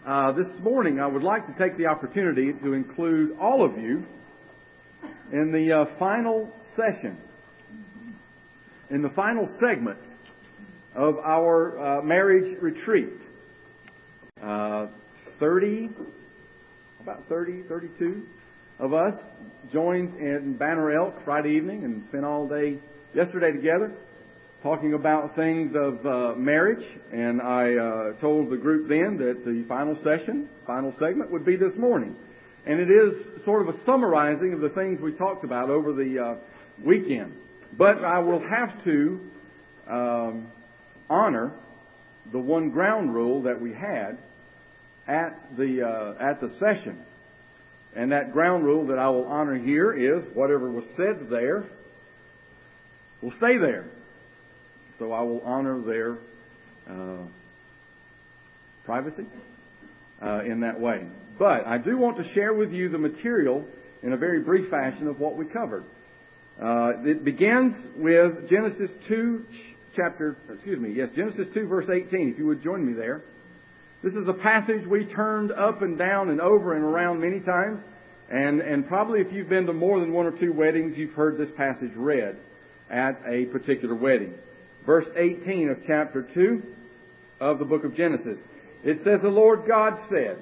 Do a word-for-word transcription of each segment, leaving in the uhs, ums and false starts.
Uh, this morning, I would like to take the opportunity to include all of you in the uh, final session, in the final segment of our uh, marriage retreat. Uh, thirty, about thirty, thirty-two of us joined in Banner Elk Friday evening and spent all day yesterday together talking about things of uh, marriage, and I uh, told the group then that the final session, final segment would be this morning. And it is sort of a summarizing of the things we talked about over the uh, weekend. But I will have to um, honor the one ground rule that we had at the uh, at the session. And that ground rule that I will honor here is whatever was said there will stay there. So I will honor their uh, privacy uh, in that way. But I do want to share with you the material in a very brief fashion of what we covered. Uh, it begins with Genesis two, chapter, excuse me, yes, Genesis two, verse eighteen. If you would join me there. This is a passage we turned up and down and over and around many times. And, and probably if you've been to more than one or two weddings, you've heard this passage read at a particular wedding. Verse eighteen of chapter two of the book of Genesis. It says, "The Lord God said,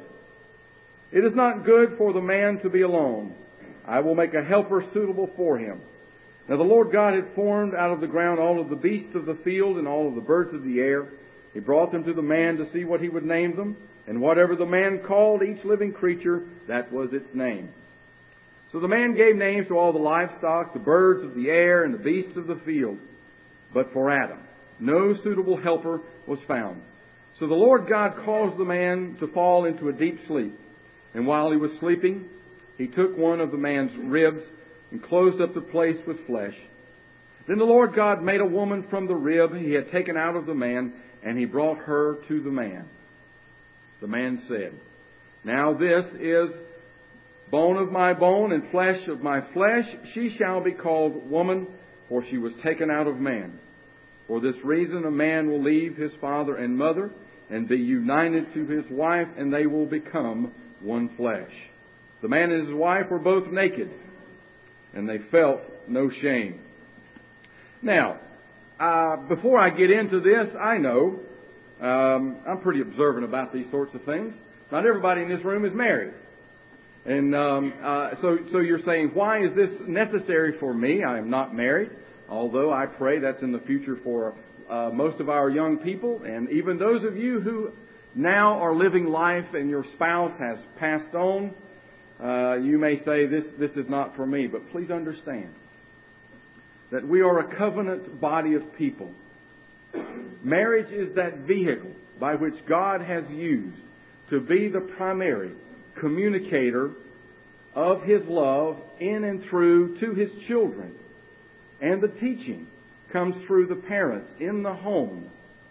'It is not good for the man to be alone. I will make a helper suitable for him.' Now the Lord God had formed out of the ground all of the beasts of the field and all of the birds of the air. He brought them to the man to see what he would name them. And whatever the man called each living creature, that was its name. So the man gave names to all the livestock, the birds of the air, and the beasts of the field. But for Adam, no suitable helper was found. So the Lord God caused the man to fall into a deep sleep. And while he was sleeping, he took one of the man's ribs and closed up the place with flesh. Then the Lord God made a woman from the rib he had taken out of the man, and he brought her to the man. The man said, 'Now this is bone of my bone and flesh of my flesh. She shall be called woman, for she was taken out of man. For this reason a man will leave his father and mother and be united to his wife, and they will become one flesh. The man and his wife were both naked, and they felt no shame.'" Now, uh, before I get into this, I know um, I'm pretty observant about these sorts of things. Not everybody in this room is married. And um, uh, so, so you're saying, why is this necessary for me? I am not married. Although I pray that's in the future for uh, most of our young people, and even those of you who now are living life and your spouse has passed on, uh, you may say this, this is not for me. But please understand that we are a covenant body of people. Marriage is that vehicle by which God has used to be the primary communicator of His love in and through to His children. And the teaching comes through the parents in the home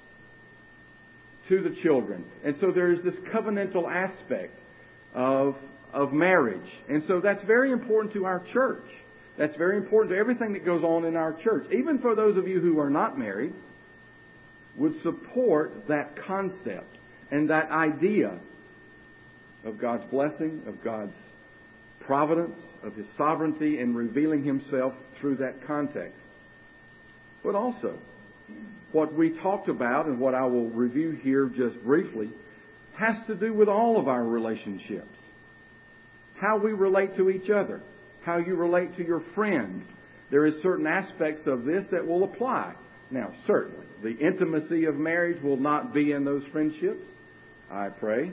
to the children. And so there is this covenantal aspect of, of marriage. And so that's very important to our church. That's very important to everything that goes on in our church. Even for those of you who are not married, would support that concept and that idea of God's blessing, of God's providence, of His sovereignty in revealing Himself through that context. But also, what we talked about and what I will review here just briefly has to do with all of our relationships. How we relate to each other. How you relate to your friends. There is certain aspects of this that will apply. Now, certainly, the intimacy of marriage will not be in those friendships, I pray.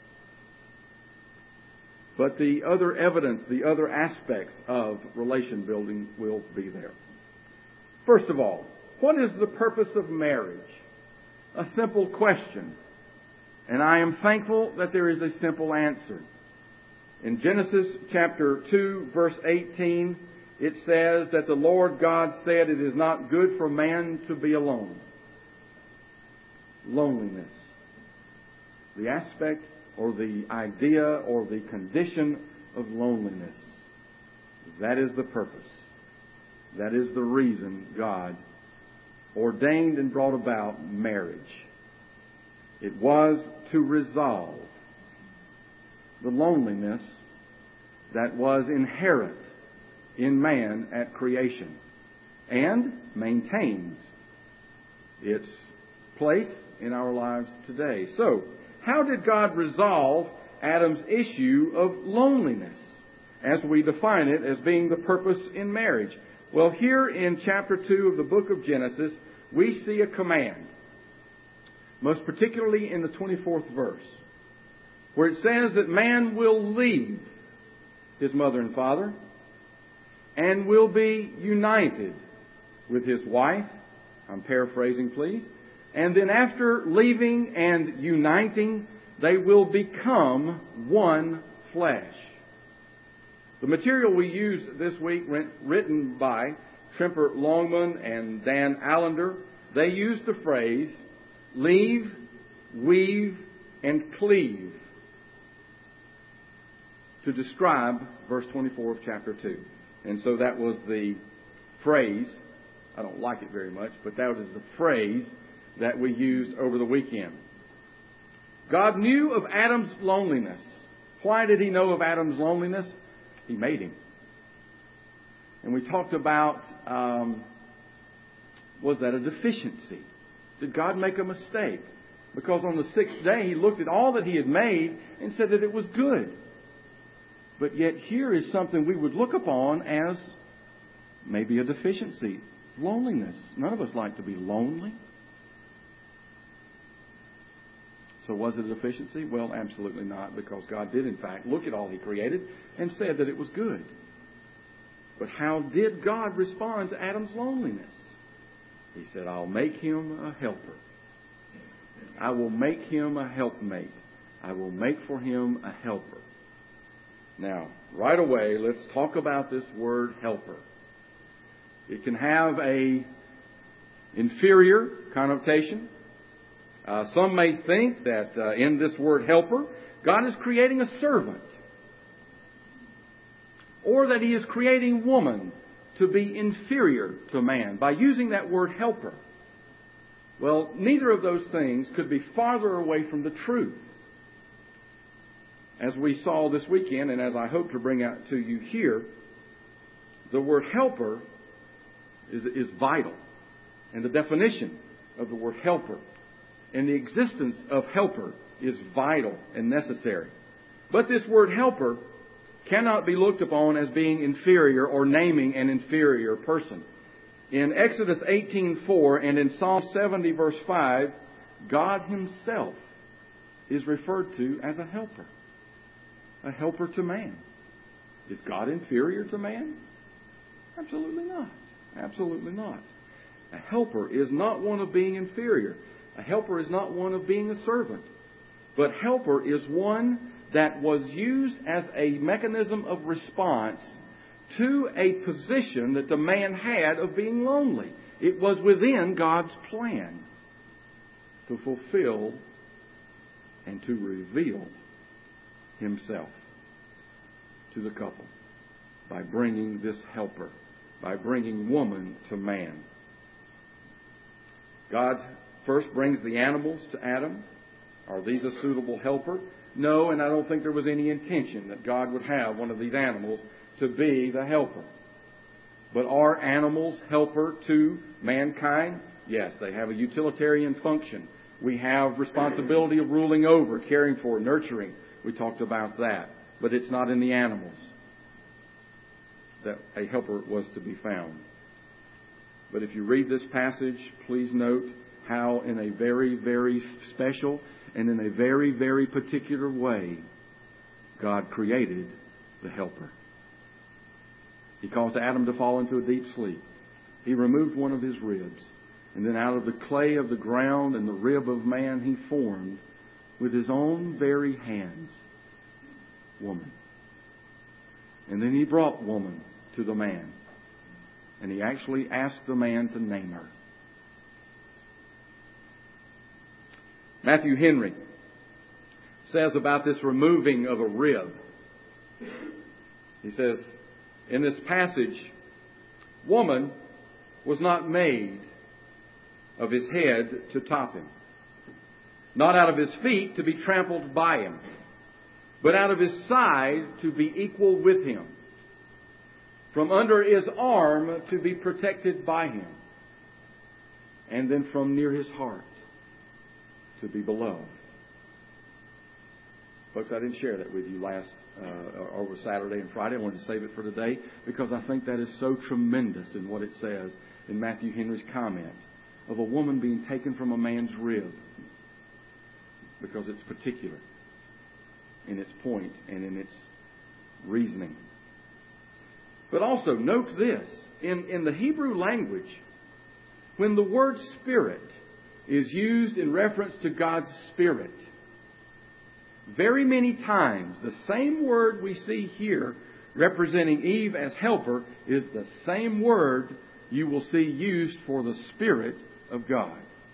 But the other evidence, the other aspects of relation building will be there. First of all, what is the purpose of marriage? A simple question. And I am thankful that there is a simple answer. In Genesis chapter two, verse eighteen, it says that the Lord God said, "It is not good for man to be alone." Loneliness. The aspect or the idea or the condition of loneliness. That is the purpose. That is the reason God ordained and brought about marriage. It was to resolve the loneliness that was inherent in man at creation and maintains its place in our lives today. So, how did God resolve Adam's issue of loneliness as we define it as being the purpose in marriage? Well, here in chapter two of the book of Genesis, we see a command, most particularly in the twenty-fourth verse, where it says that man will leave his mother and father and will be united with his wife. I'm paraphrasing, please. And then after leaving and uniting, they will become one flesh. The material we used this week, written by Tremper Longman and Dan Allender, they used the phrase, leave, weave, and cleave to describe verse twenty-four of chapter two. And so that was the phrase. I don't like it very much, but that was the phrase that we used over the weekend. God knew of Adam's loneliness. Why did He know of Adam's loneliness? He made him. And we talked about, um, was that a deficiency? Did God make a mistake? Because on the sixth day He looked at all that He had made and said that it was good. But yet here is something we would look upon as maybe a deficiency. Loneliness. None of us like to be lonely. So was it a deficiency? Well, absolutely not, because God did in fact look at all He created and said that it was good. But how did God respond to Adam's loneliness? He said, I'll make him a helper. I will make him a helpmate. I will make for him a helper. Now, right away, let's talk about this word helper. It can have a inferior connotation. Uh, some may think that uh, in this word helper, God is creating a servant, or that He is creating woman to be inferior to man by using that word helper. Well, neither of those things could be farther away from the truth. As we saw this weekend, and as I hope to bring out to you here, the word helper is, is vital. And the definition of the word helper and the existence of helper is vital and necessary. But this word helper cannot be looked upon as being inferior or naming an inferior person. In Exodus eighteen four and in Psalm seventy verse five, God Himself is referred to as a helper. A helper to man. Is God inferior to man? Absolutely not. Absolutely not. A helper is not one of being inferior. A helper is not one of being a servant. But helper is one that was used as a mechanism of response to a position that the man had of being lonely. It was within God's plan to fulfill and to reveal Himself to the couple by bringing this helper, by bringing woman to man. God first brings the animals to Adam. Are these a suitable helper? No, and I don't think there was any intention that God would have one of these animals to be the helper. But are animals helper to mankind? Yes, they have a utilitarian function. We have responsibility of ruling over, caring for, nurturing. We talked about that. But it's not in the animals that a helper was to be found. But if you read this passage, please note how in a very, very special and in a very, very particular way, God created the helper. He caused Adam to fall into a deep sleep. He removed one of his ribs. And then out of the clay of the ground and the rib of man, He formed with His own very hands woman. And then He brought woman to the man. And He actually asked the man to name her. Matthew Henry says about this removing of a rib. He says, in this passage, woman was not made of his head to top him, not out of his feet to be trampled by him, but out of his side to be equal with him, from under his arm to be protected by him, and then from near his heart to be beloved. Folks, I didn't share that with you last uh, over Saturday and Friday. I wanted to save it for today because I think that is so tremendous in what it says in Matthew Henry's comment of a woman being taken from a man's rib, because it's particular in its point and in its reasoning. But also note this, in, in the Hebrew language, when the word Spirit is used in reference to God's Spirit, very many times the same word we see here representing Eve as helper is the same word you will see used for the Spirit of God.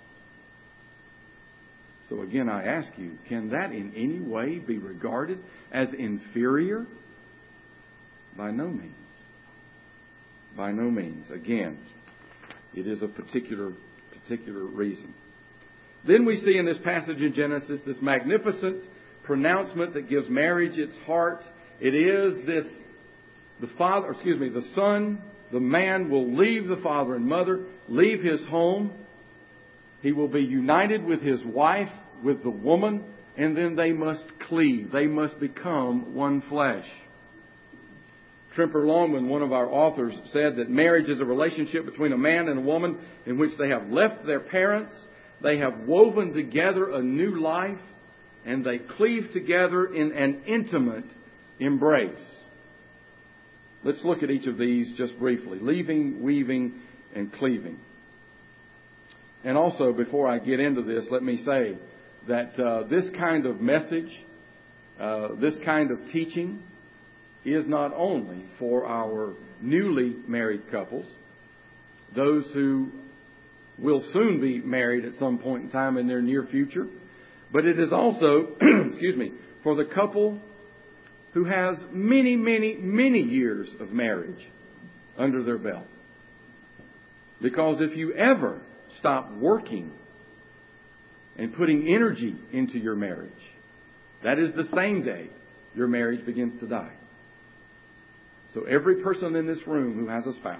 So again, I ask you, can that in any way be regarded as inferior? By no means. By no means. Again, it is a particular, particular reason. Then we see in this passage in Genesis this magnificent pronouncement that gives marriage its heart. It is this, the father, excuse me, the son, the man will leave the father and mother, leave his home. He will be united with his wife, with the woman, and then they must cleave. They must become one flesh. Tremper Longman, one of our authors, said that marriage is a relationship between a man and a woman in which they have left their parents, they have woven together a new life, and they cleave together in an intimate embrace. Let's look at each of these just briefly. Leaving, weaving, and cleaving. And also, before I get into this, let me say that uh, this kind of message, uh, this kind of teaching, is not only for our newly married couples, those who will soon be married at some point in time in their near future, but it is also, excuse me, for the couple who has many, many, many years of marriage under their belt. Because if you ever stop working and putting energy into your marriage, that is the same day your marriage begins to die. So every person in this room who has a spouse,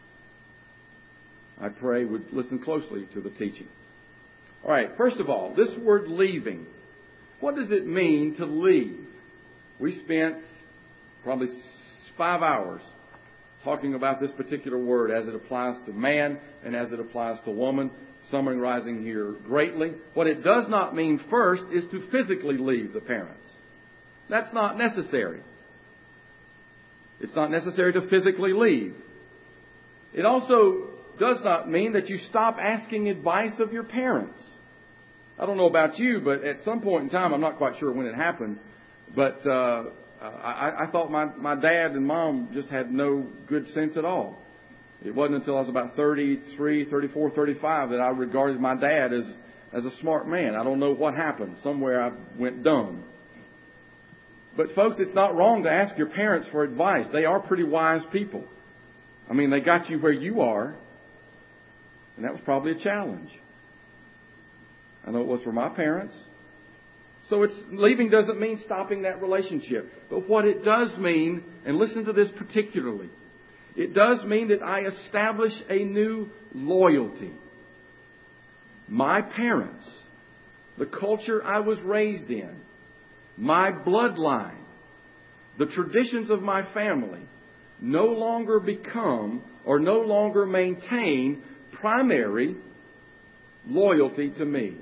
I pray would listen closely to the teaching. All right, first of all, this word leaving. What does it mean to leave? We spent probably five hours talking about this particular word as it applies to man and as it applies to woman, summarizing here greatly. What it does not mean first is to physically leave the parents. That's not necessary. It's not necessary to physically leave. It also does not mean that you stop asking advice of your parents. I don't know about you, but at some point in time, I'm not quite sure when it happened, but uh, I, I thought my, my dad and mom just had no good sense at all. It wasn't until I was about thirty-three, thirty-four, thirty-five that I regarded my dad as, as a smart man. I don't know what happened. Somewhere I went dumb. But folks, it's not wrong to ask your parents for advice. They are pretty wise people. I mean, they got you where you are, and that was probably a challenge. I know it was for my parents. So it's leaving doesn't mean stopping that relationship. But what it does mean, and listen to this particularly, it does mean that I establish a new loyalty. My parents, the culture I was raised in, my bloodline, the traditions of my family no longer become or no longer maintain primary loyalty to me.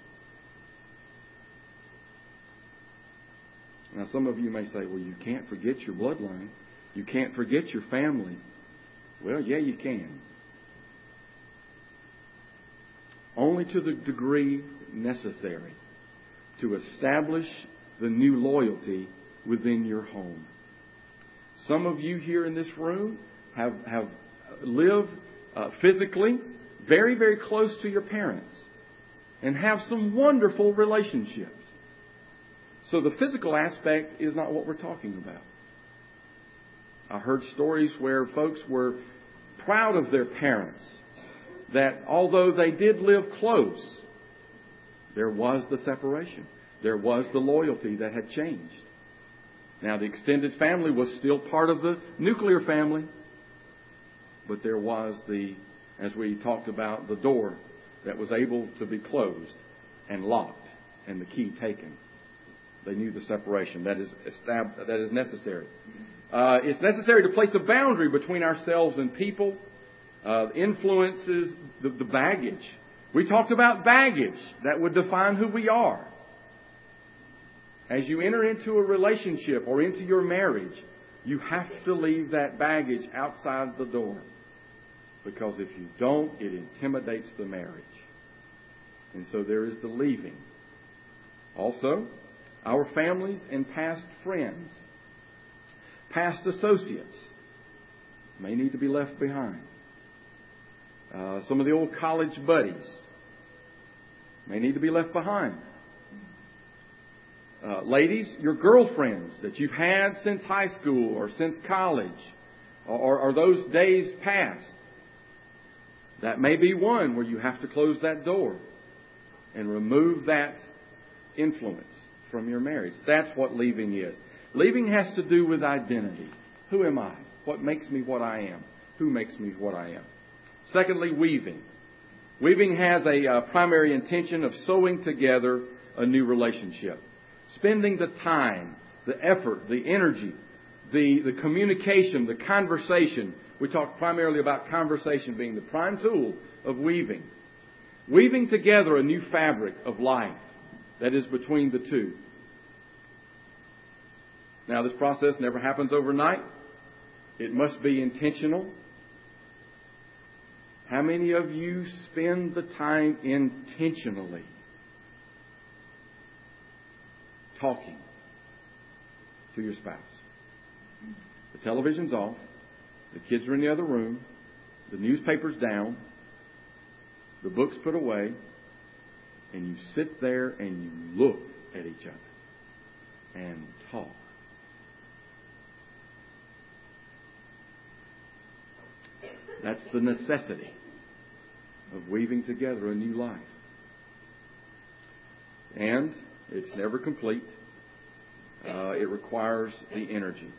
Now, some of you may say, well, you can't forget your bloodline. You can't forget your family. Well, yeah, you can. Only to the degree necessary to establish the new loyalty within your home. Some of you here in this room have, have lived uh, physically very, very close to your parents and have some wonderful relationships. So the physical aspect is not what we're talking about. I heard stories where folks were proud of their parents, that although they did live close, there was the separation. There was the loyalty that had changed. Now, the extended family was still part of the nuclear family, but there was the, as we talked about, the door that was able to be closed and locked and the key taken. They knew the separation that is estab- that is necessary. Uh, it's necessary to place a boundary between ourselves and people, uh, influences, the, the baggage. We talked about baggage that would define who we are. As you enter into a relationship or into your marriage, you have to leave that baggage outside the door. Because if you don't, it intimidates the marriage. And so there is the leaving. Also, our families and past friends, past associates may need to be left behind. Uh, some of the old college buddies may need to be left behind. Uh, ladies, your girlfriends that you've had since high school or since college or, or those days past, that may be one where you have to close that door and remove that influence from your marriage. That's what leaving is. Leaving has to do with identity. Who am I? What makes me what I am? Who makes me what I am? Secondly, weaving. Weaving has a uh, primary intention of sewing together a new relationship. Spending the time, the effort, the energy, the, the communication, the conversation. We talk primarily about conversation being the prime tool of weaving. Weaving together a new fabric of life that is between the two. Now, this process never happens overnight. It must be intentional. How many of you spend the time intentionally talking to your spouse? The television's off. The kids are in the other room. The newspaper's down. The book's put away. And you sit there and you look at each other and talk. That's the necessity of weaving together a new life. And it's never complete. Uh, it requires the energy.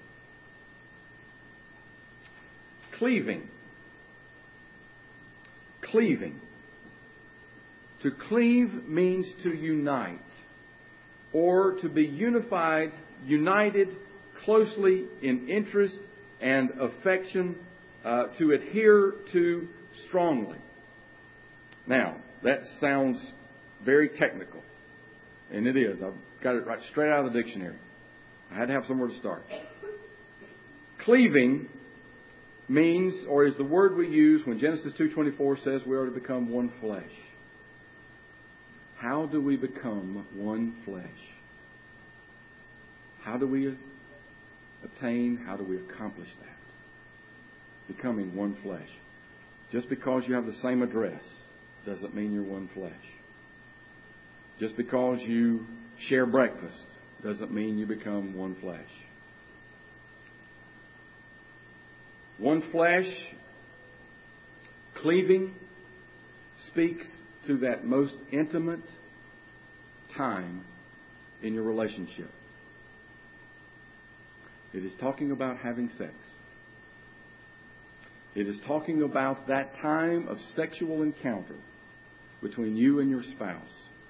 Cleaving. Cleaving. To cleave means to unite, or to be unified, united closely in interest and affection, uh, to adhere to strongly. Now, that sounds very technical, and it is. I've got it right straight out of the dictionary. I had to have somewhere to start. Cleaving means, or is the word we use when Genesis two twenty-four says we are to become one flesh. How do we become one flesh? How do we obtain, how do we accomplish that? Becoming one flesh. Just because you have the same address doesn't mean you're one flesh. Just because you share breakfast doesn't mean you become one flesh. One flesh, cleaving, speaks to that most intimate time in your relationship. It is talking about having sex. It is talking about that time of sexual encounter between you and your spouse.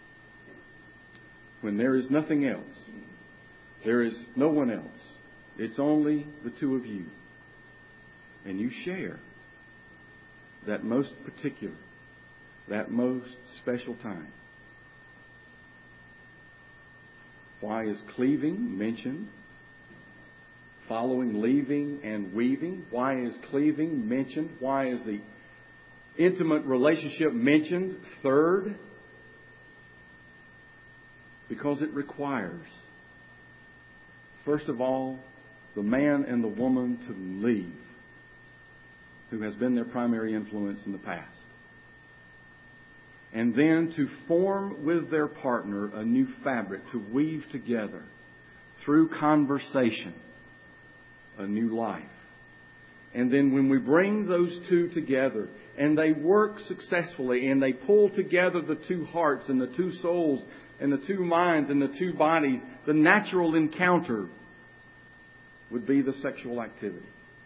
When there is nothing else. There is no one else. It's only the two of you. And you share that most particular, that most special time. Why is cleaving mentioned? Following leaving and weaving. Why is cleaving mentioned? Why is the intimate relationship mentioned third? Because it requires, first of all, the man and the woman to leave, who has been their primary influence in the past. And then to form with their partner a new fabric, to weave together through conversation a new life. And then when we bring those two together and they work successfully and they pull together the two hearts and the two souls and the two minds and the two bodies, the natural encounter would be the sexual activity.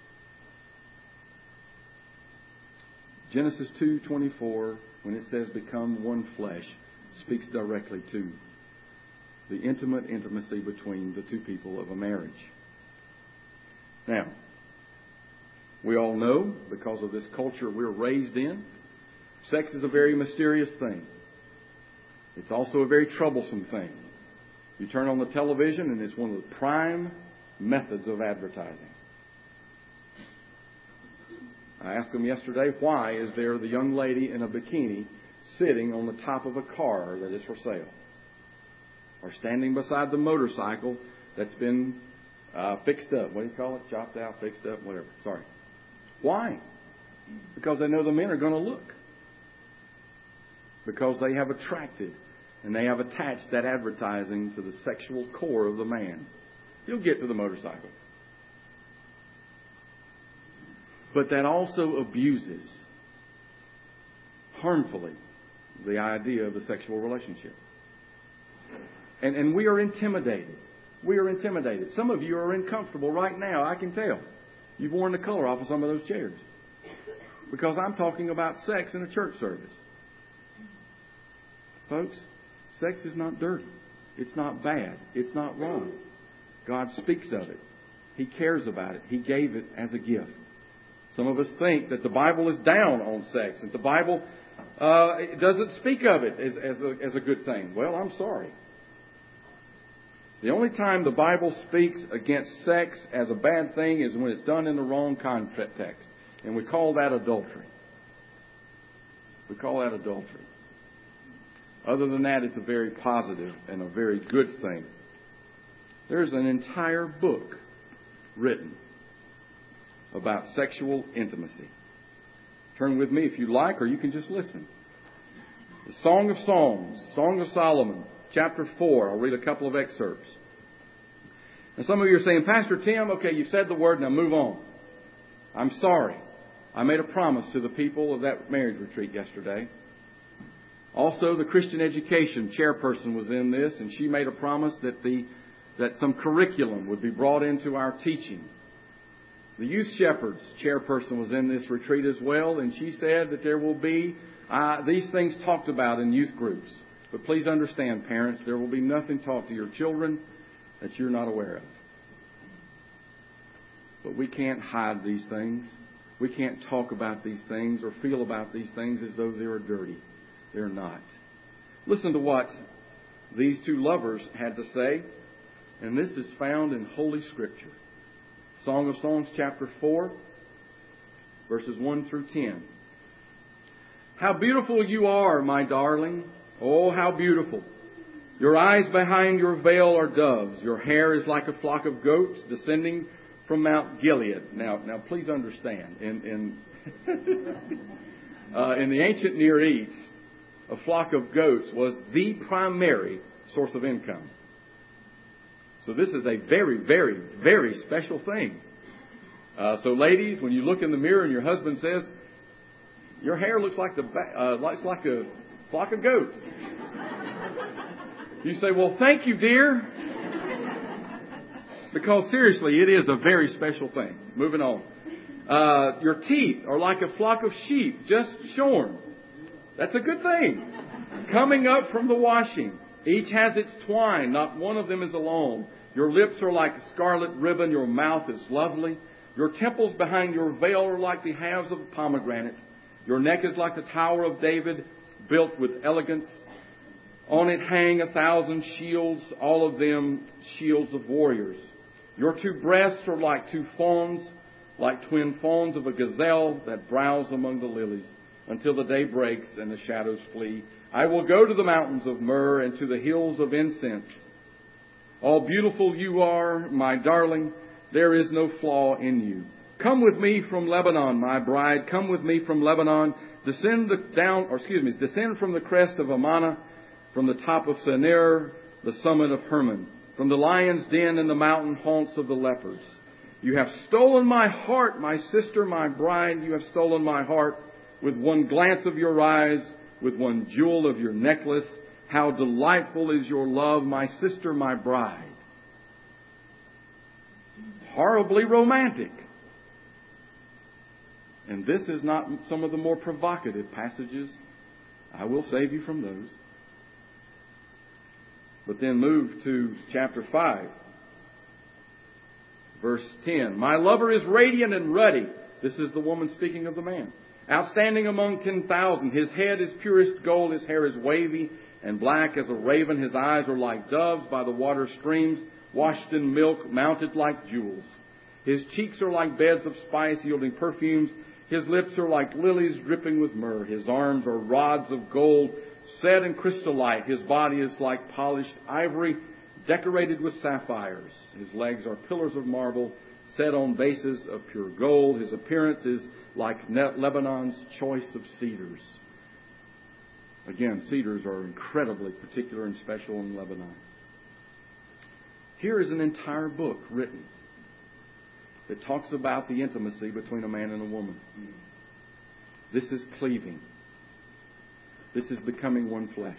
Genesis two twenty-four, when it says become one flesh, speaks directly to the intimate intimacy between the two people of a marriage. Now, we all know, because of this culture we're raised in, sex is a very mysterious thing. It's also a very troublesome thing. You turn on the television and it's one of the prime methods of advertising. I asked them yesterday, why is there the young lady in a bikini sitting on the top of a car that is for sale? Or standing beside the motorcycle that's been uh, fixed up. What do you call it? Chopped out, fixed up, whatever. Sorry. Why? Because they know the men are going to look. Because they have attracted and they have attached that advertising to the sexual core of the man. You'll get to the motorcycle. But that also abuses, harmfully, the idea of the sexual relationship. And, and we are intimidated. We are intimidated. Some of you are uncomfortable right now, I can tell. You've worn the color off of some of those chairs. Because I'm talking about sex in a church service. Folks, sex is not dirty. It's not bad. It's not wrong. God speaks of it. He cares about it. He gave it as a gift. Some of us think that the Bible is down on sex, and the Bible uh, doesn't speak of it as, as, a, as a good thing. Well, I'm sorry. The only time the Bible speaks against sex as a bad thing is when it's done in the wrong context. And we call that adultery. We call that adultery. Other than that, it's a very positive and a very good thing. There's an entire book written about sexual intimacy. Turn with me if you like, or you can just listen. The Song of Songs, Song of Solomon, chapter four. I'll read a couple of excerpts. And some of you are saying, Pastor Tim, okay, you said the word, now move on. I'm sorry. I made a promise to the people of that marriage retreat yesterday. Also, the Christian education chairperson was in this, and she made a promise that the that some curriculum would be brought into our teaching. The youth shepherds chairperson was in this retreat as well, and she said that there will be uh, these things talked about in youth groups. But please understand, parents, there will be nothing taught to your children that you're not aware of. But we can't hide these things. We can't talk about these things or feel about these things as though they are dirty. They're not. Listen to what these two lovers had to say, and this is found in Holy Scripture. Song of Songs, chapter four, verses one through ten. How beautiful you are, my darling. Oh, how beautiful. Your eyes behind your veil are doves. Your hair is like a flock of goats descending from Mount Gilead. Now, now, please understand, in in, uh, in the ancient Near East, a flock of goats was the primary source of income. So this is a very, very, very special thing. Uh, so, ladies, when you look in the mirror and your husband says, "Your hair looks like the uh, looks like a flock of goats," you say, "Well, thank you, dear." Because seriously, it is a very special thing. Moving on. Uh, your teeth are like a flock of sheep just shorn. That's a good thing. Coming up from the washing. Each has its twine. Not one of them is alone. Your lips are like a scarlet ribbon. Your mouth is lovely. Your temples behind your veil are like the halves of a pomegranate. Your neck is like the Tower of David, built with elegance. On it hang a thousand shields, all of them shields of warriors. Your two breasts are like two fawns, like twin fawns of a gazelle that browse among the lilies, until the day breaks and the shadows flee. I will go to the mountains of myrrh and to the hills of incense. All beautiful you are, my darling. There is no flaw in you. Come with me from Lebanon, my bride. Come with me from Lebanon. Descend the down, or excuse me, descend from the crest of Amana, from the top of Senir, the summit of Hermon, from the lion's den and the mountain haunts of the leopards. You have stolen my heart, my sister, my bride. You have stolen my heart with one glance of your eyes, with one jewel of your necklace. How delightful is your love, my sister, my bride. horribly romantic. And this is not some of the more provocative passages. I will save you from those. But then move to chapter five, verse ten. My lover is radiant and ruddy. This is the woman speaking of the man. Outstanding among ten thousand. His head is purest gold. His hair is wavy and black as a raven. His eyes are like doves by the water streams, washed in milk, mounted like jewels. His cheeks are like beds of spice, yielding perfumes. His lips are like lilies dripping with myrrh. His arms are rods of gold, set in crystallite. His body is like polished ivory, decorated with sapphires. His legs are pillars of marble, set on bases of pure gold. His appearance is like Lebanon's choice of cedars. Again, cedars are incredibly particular and special in Lebanon. Here is an entire book written that talks about the intimacy between a man and a woman. This is cleaving. This is becoming one flesh.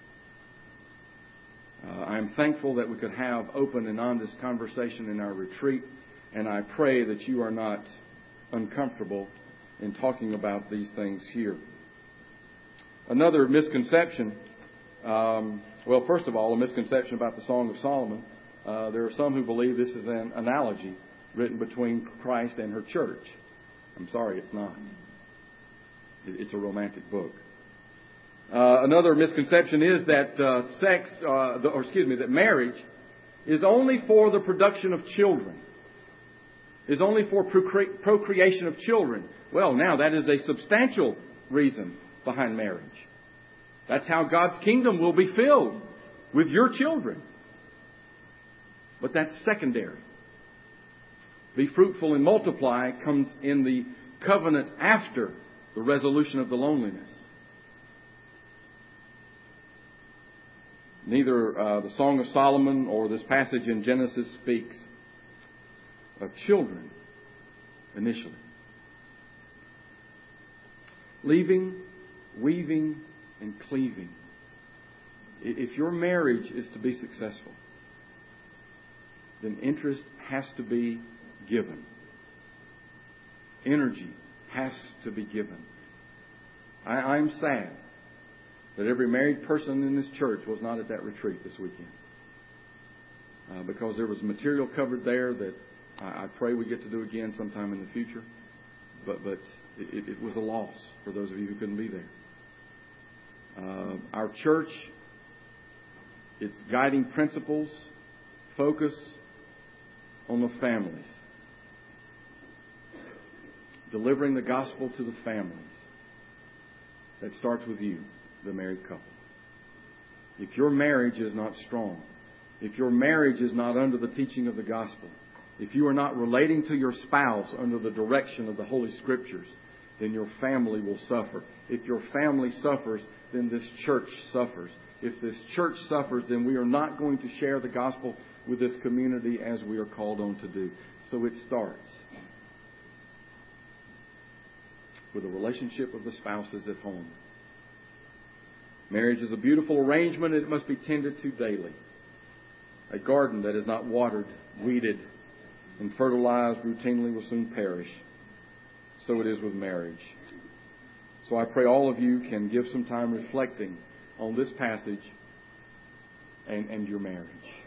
Uh, I am thankful that we could have open and honest conversation in our retreat, and I pray that you are not uncomfortable in talking about these things here. Another misconception, um, well, first of all, a misconception about the Song of Solomon. Uh, there are some who believe this is an analogy written between Christ and her church. I'm sorry, it's not. It's a romantic book. Uh, another misconception is that uh, sex, uh, the, or excuse me, that marriage is only for the production of children. Is only for procre- procreation of children. Well, now that is a substantial reason behind marriage. That's how God's kingdom will be filled, with your children. But that's secondary. Be fruitful and multiply comes in the covenant after the resolution of the loneliness. Neither uh, the Song of Solomon or this passage in Genesis speaks of children initially. Leaving, weaving, and cleaving. If your marriage is to be successful, then interest has to be given. Energy has to be given. I, I'm sad that every married person in this church was not at that retreat this weekend. Uh, because there was material covered there that I, I pray we get to do again sometime in the future. But, but it, it was a loss for those of you who couldn't be there. Uh, our church, its guiding principles focus on the families. Delivering the gospel to the families. That starts with you, the married couple. If your marriage is not strong, if your marriage is not under the teaching of the gospel, if you are not relating to your spouse under the direction of the Holy Scriptures, then your family will suffer. If your family suffers, then this church suffers. If this church suffers, then we are not going to share the gospel with this community as we are called on to do. So it starts with the relationship of the spouses at home. Marriage is a beautiful arrangement, and it must be tended to daily. A garden that is not watered, weeded, and fertilized routinely will soon perish. So it is with marriage. So I pray all of you can give some time reflecting on this passage and, and your marriage.